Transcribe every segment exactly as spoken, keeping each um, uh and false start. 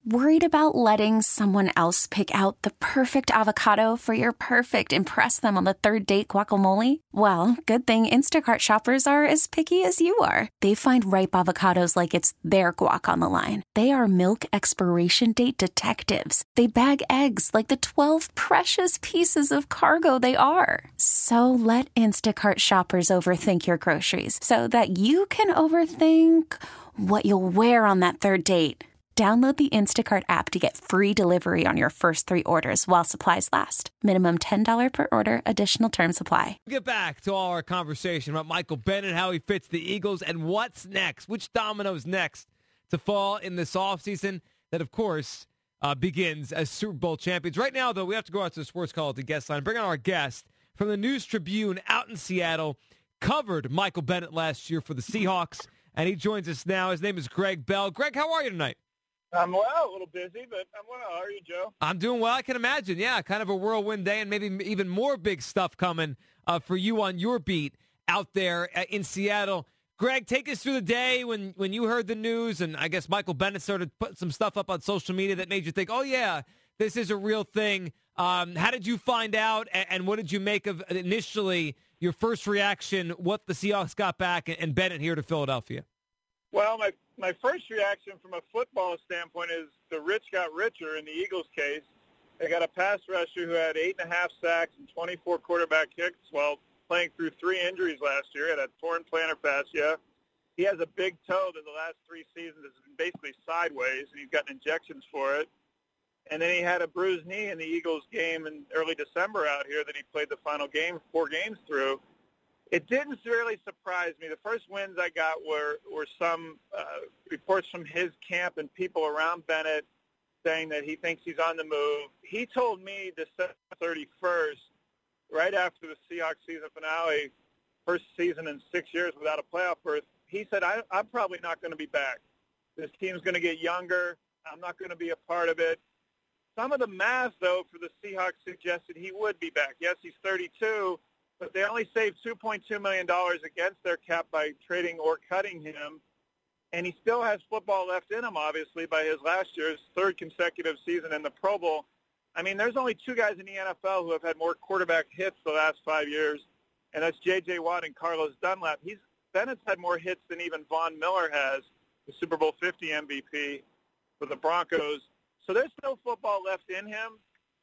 Worried about letting someone else pick out the perfect avocado for your perfect impress them on the third date guacamole? Well, good thing Instacart shoppers are as picky as you are. They find ripe avocados like it's their guac on the line. They are milk expiration date detectives. They bag eggs like the twelve precious pieces of cargo they are. So let Instacart shoppers overthink your groceries so that you can overthink what you'll wear on that third date. Download the Instacart app to get free delivery on your first three orders while supplies last. Minimum ten dollars per order. Additional terms apply. Get back to all our conversation about Michael Bennett, how he fits the Eagles, and what's next. Which domino's next to fall in this offseason that, of course, uh, begins as Super Bowl champions. Right now, though, we have to go out to the Sports Call at the guest line. Bring on our guest from the News Tribune out in Seattle. Covered Michael Bennett last year for the Seahawks, and he joins us now. His name is Greg Bell. Greg, how are you tonight? I'm well, a little busy, but I'm well. How are you, Joe? I'm doing well. I can imagine. Yeah, kind of a whirlwind day and maybe even more big stuff coming uh, for you on your beat out there in Seattle. Greg, take us through the day when, when you heard the news, and I guess Michael Bennett started putting some stuff up on social media that made you think, oh, yeah, this is a real thing. Um, how did you find out, and, and what did you make of initially your first reaction, what the Seahawks got back, and, and Bennett here to Philadelphia? Well, my my first reaction from a football standpoint is the rich got richer in the Eagles' case. They got a pass rusher who had eight and a half sacks and twenty-four quarterback kicks while playing through three injuries last year. He had a torn plantar fascia. He has a big toe that the last three seasons has been basically sideways, and he's gotten injections for it. And then he had a bruised knee in the Eagles game in early December out here that he played the final game, four games through. It didn't really surprise me. The first wins I got were, were some uh, reports from his camp and people around Bennett saying that he thinks he's on the move. He told me December thirty-first, right after the Seahawks season finale, first season in six years without a playoff berth, he said, I, I'm probably not going to be back. This team's going to get younger. I'm not going to be a part of it. Some of the math, though, for the Seahawks suggested he would be back. Yes, he's thirty-two. But they only saved two point two million dollars against their cap by trading or cutting him. And he still has football left in him, obviously, by his last year's third consecutive season in the Pro Bowl. I mean, there's only two guys in the N F L who have had more quarterback hits the last five years, and that's J J. Watt and Carlos Dunlap. He's Bennett's had more hits than even Von Miller has, the Super Bowl fifty M V P for the Broncos. So there's still football left in him.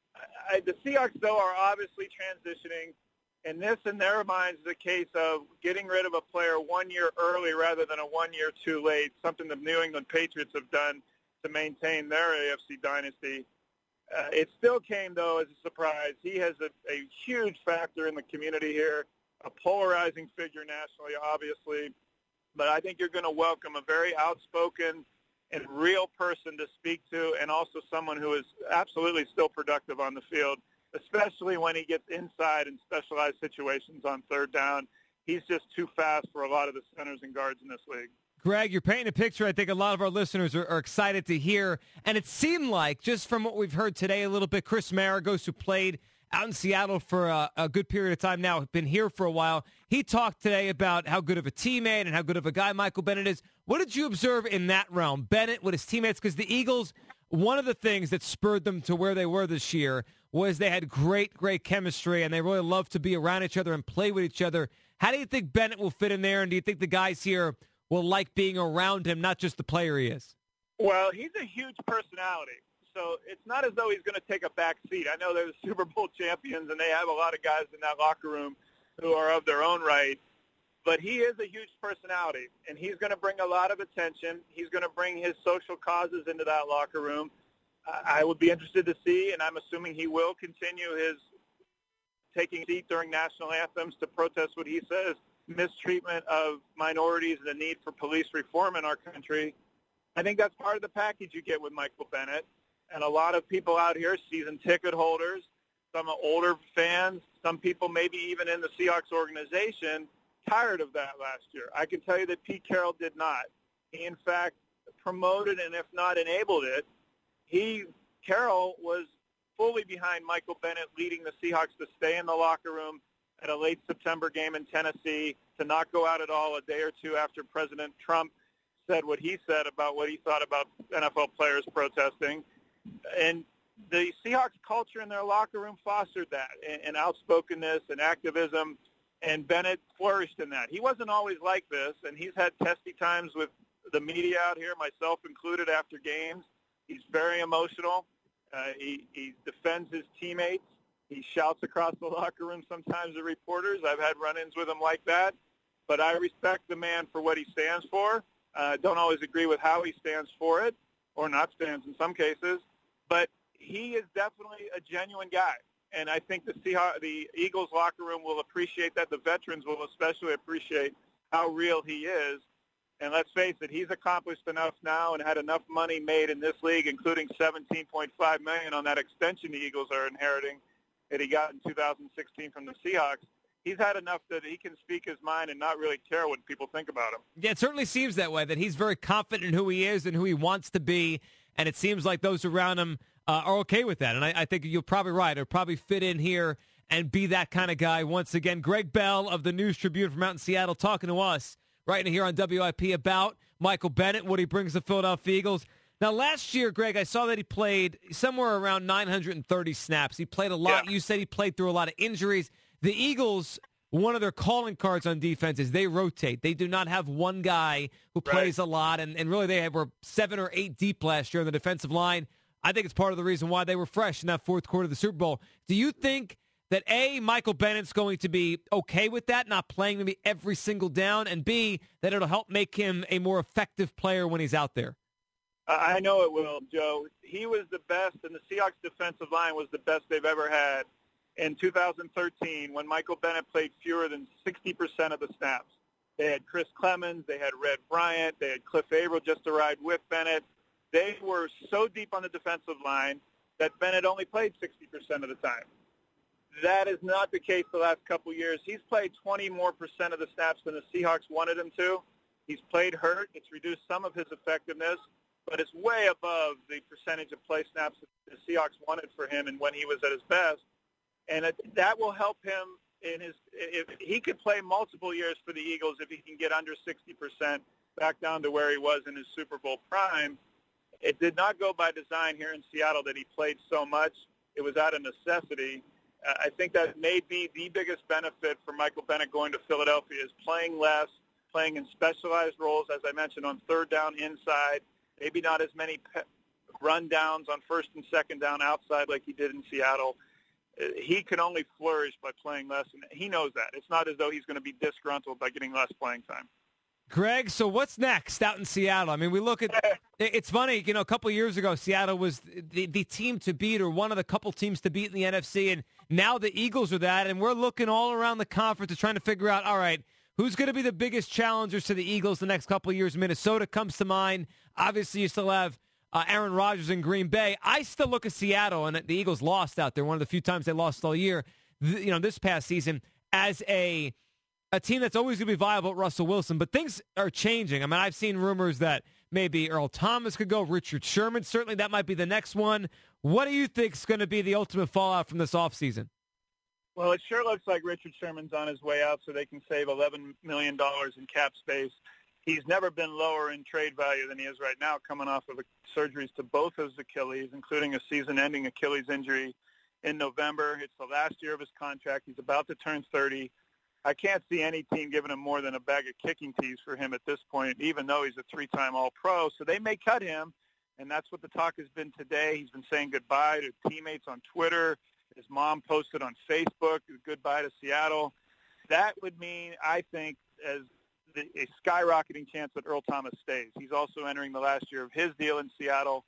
I, the Seahawks, though, are obviously transitioning. And this, in their minds, is a case of getting rid of a player one year early rather than a one year too late, something the New England Patriots have done to maintain their A F C dynasty. Uh, it still came, though, as a surprise. He has a, a huge factor in the community here, a polarizing figure nationally, obviously. But I think you're going to welcome a very outspoken and real person to speak to, and also someone who is absolutely still productive on the field, especially when he gets inside in specialized situations on third down. He's just too fast for a lot of the centers and guards in this league. Greg, you're painting a picture I think a lot of our listeners are, are excited to hear. And it seemed like, just from what we've heard today a little bit, Chris Maragos, who played out in Seattle for a, a good period of time now, been here for a while, he talked today about how good of a teammate and how good of a guy Michael Bennett is. What did you observe in that realm? Bennett with his teammates, because the Eagles, one of the things that spurred them to where they were this year was they had great, great chemistry, and they really loved to be around each other and play with each other. How do you think Bennett will fit in there, and do you think the guys here will like being around him, not just the player he is? Well, he's a huge personality, so it's not as though he's going to take a back seat. I know they're the Super Bowl champions, and they have a lot of guys in that locker room who are of their own right, but he is a huge personality, and he's going to bring a lot of attention. He's going to bring his social causes into that locker room. I would be interested to see, and I'm assuming he will continue his taking a seat during national anthems to protest what he says, mistreatment of minorities and the need for police reform in our country. I think that's part of the package you get with Michael Bennett. And a lot of people out here, season ticket holders, some older fans, some people maybe even in the Seahawks organization, tired of that last year. I can tell you that Pete Carroll did not. He, in fact, promoted and if not enabled it. He, Carroll, was fully behind Michael Bennett leading the Seahawks to stay in the locker room at a late September game in Tennessee, to not go out at all a day or two after President Trump said what he said about what he thought about N F L players protesting. And the Seahawks culture in their locker room fostered that, and, and outspokenness and activism, and Bennett flourished in that. He wasn't always like this, and he's had testy times with the media out here, myself included, after games. He's very emotional. Uh, he, he defends his teammates. He shouts across the locker room sometimes at reporters. I've had run-ins with him like that. But I respect the man for what he stands for. I uh, don't always agree with how he stands for it, or not stands in some cases. But he is definitely a genuine guy. And I think the Seahawks, the Eagles locker room will appreciate that. The veterans will especially appreciate how real he is. And let's face it, he's accomplished enough now and had enough money made in this league, including seventeen point five million dollars on that extension the Eagles are inheriting that he got in two thousand sixteen from the Seahawks. He's had enough that he can speak his mind and not really care what people think about him. Yeah, it certainly seems that way, that he's very confident in who he is and who he wants to be, and it seems like those around him uh, are okay with that. And I, I think you're probably right. He'll probably fit in here and be that kind of guy once again. Greg Bell of the News Tribune from out in Seattle talking to us right here on W I P about Michael Bennett, what he brings to the Philadelphia Eagles. Now, last year, Greg, I saw that he played somewhere around nine hundred thirty snaps. He played a lot. Yeah. You said he played through a lot of injuries. The Eagles, one of their calling cards on defense is they rotate. They do not have one guy who plays right. a lot, and, and really they were seven or eight deep last year on the defensive line. I think it's part of the reason why they were fresh in that fourth quarter of the Super Bowl. Do you think that, A, Michael Bennett's going to be okay with that, not playing maybe every single down, and B, that it'll help make him a more effective player when he's out there? I know it will, Joe. He was the best, and the Seahawks defensive line was the best they've ever had in two thousand thirteen when Michael Bennett played fewer than sixty percent of the snaps. They had Chris Clemens, they had Red Bryant, they had Cliff Averill just to ride with Bennett. They were so deep on the defensive line that Bennett only played sixty percent of the time. That is not the case the last couple years. He's played twenty more percent of the snaps than the Seahawks wanted him to. He's played hurt. It's reduced some of his effectiveness, but it's way above the percentage of play snaps that the Seahawks wanted for him and when he was at his best. And it, that will help him in his – if he could play multiple years for the Eagles if he can get under sixty percent back down to where he was in his Super Bowl prime. It did not go by design here in Seattle that he played so much. It was out of necessity. Uh, I think that may be the biggest benefit for Michael Bennett going to Philadelphia is playing less, playing in specialized roles, as I mentioned, on third down inside, maybe not as many pe- run downs on first and second down outside like he did in Seattle. Uh, he can only flourish by playing less, and he knows that. It's not as though he's going to be disgruntled by getting less playing time. Greg, so what's next out in Seattle? I mean, we look at – it's funny, you know, a couple of years ago, Seattle was the, the team to beat or one of the couple teams to beat in the N F C, and now the Eagles are that, and we're looking all around the conference and trying to figure out, all right, who's going to be the biggest challengers to the Eagles the next couple of years? Minnesota comes to mind. Obviously, you still have uh, Aaron Rodgers in Green Bay. I still look at Seattle, and the Eagles lost out there, one of the few times they lost all year, th- you know, this past season, as a – a team that's always going to be viable at Russell Wilson, but things are changing. I mean, I've seen rumors that maybe Earl Thomas could go, Richard Sherman, certainly that might be the next one. What do you think is going to be the ultimate fallout from this offseason? Well, it sure looks like Richard Sherman's on his way out so they can save eleven million dollars in cap space. He's never been lower in trade value than he is right now, coming off of surgeries to both his Achilles, including a season-ending Achilles injury in November. It's the last year of his contract. He's about to turn thirty. I can't see any team giving him more than a bag of kicking tees for him at this point, even though he's a three-time All-Pro. So they may cut him, and that's what the talk has been today. He's been saying goodbye to teammates on Twitter. His mom posted on Facebook, goodbye to Seattle. That would mean, I think, as the, a skyrocketing chance that Earl Thomas stays. He's also entering the last year of his deal in Seattle.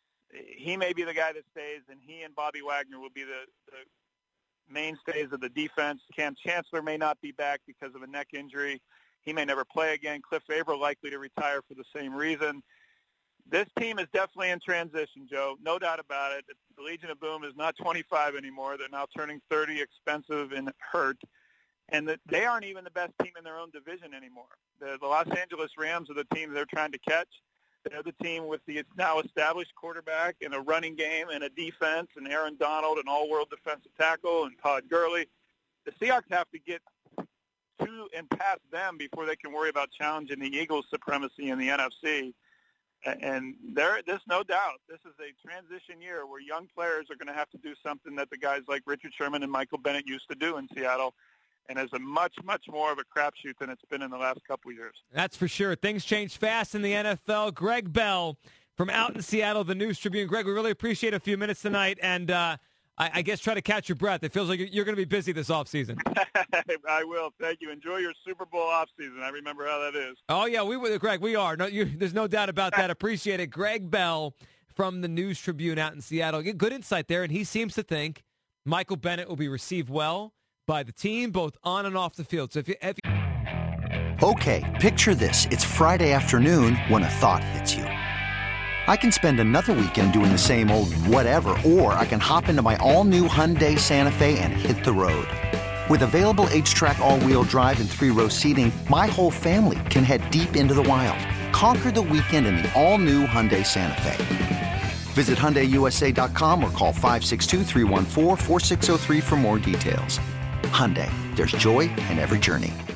He may be the guy that stays, and he and Bobby Wagner will be the, the mainstays of the defense. Cam Chancellor may not be back because of a neck injury. He may never play again. Cliff Averill likely to retire for the same reason. This team is definitely in transition, Joe. No doubt about it. The Legion of Boom is not twenty-five anymore. They're now turning thirty, expensive and hurt. And the, they aren't even the best team in their own division anymore. The, the Los Angeles Rams are the team they're trying to catch. They're the team with the now established quarterback and a running game and a defense and Aaron Donald, an all-world defensive tackle, and Todd Gurley. The Seahawks have to get to and past them before they can worry about challenging the Eagles' supremacy in the N F C. And there, there's no doubt this is a transition year where young players are going to have to do something that the guys like Richard Sherman and Michael Bennett used to do in Seattle, and is a much, much more of a crapshoot than it's been in the last couple of years. That's for sure. Things change fast in the N F L. Greg Bell from out in Seattle, the News Tribune. Greg, we really appreciate a few minutes tonight, and uh, I, I guess try to catch your breath. It feels like you're going to be busy this offseason. I will. Thank you. Enjoy your Super Bowl offseason. I remember how that is. Oh, yeah, we will, Greg, we are. No, you, there's no doubt about that. Appreciate it. Greg Bell from the News Tribune out in Seattle. Good insight there, and he seems to think Michael Bennett will be received well by the team, both on and off the field. So if you, if you... Okay, picture this. It's Friday afternoon when a thought hits you. I can spend another weekend doing the same old whatever, or I can hop into my all-new Hyundai Santa Fe and hit the road. With available H-Track all-wheel drive and three-row seating, my whole family can head deep into the wild. Conquer the weekend in the all-new Hyundai Santa Fe. Visit Hyundai U S A dot com or call five six two, three one four, four six zero three for more details. Hyundai, there's joy in every journey.